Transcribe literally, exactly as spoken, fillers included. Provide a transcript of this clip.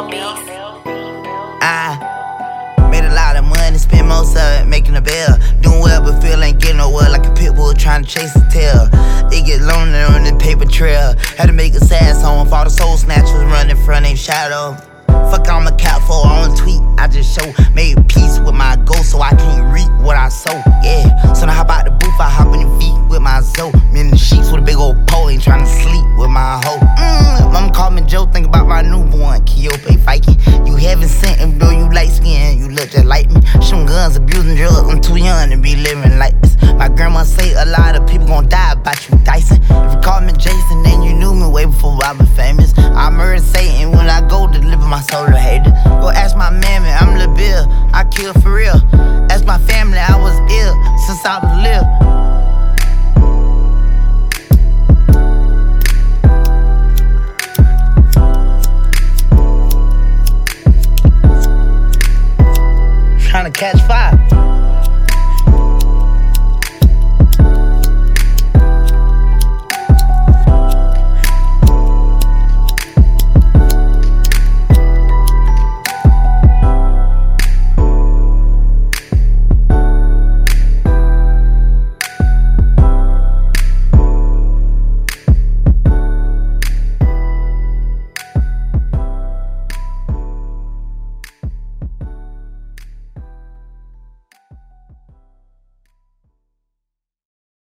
I made a lot of money, spent most of it making a bill. Doing well, but feel ain't getting nowhere like a pit bull trying to chase a tail. It get lonely on the paper trail. Had to make a sad song for all the soul snatchers running from their shadow. Fuck, I'm a cat for I don't tweet. I just show made peace with my ghost so I can't reap what I sow. Yeah, so now hop out the booth, I hop in the V with my Zoe. Me in the sheets with a big old pole, ain't trying to sleep with my hoe. Mm, Mama called me Joe, think about my newborn, Kyope Viking. You haven't sent him, though you light skin, you look just like me. Shooting guns, abusing drugs, I'm too young to be living like this. My grandma say a lot of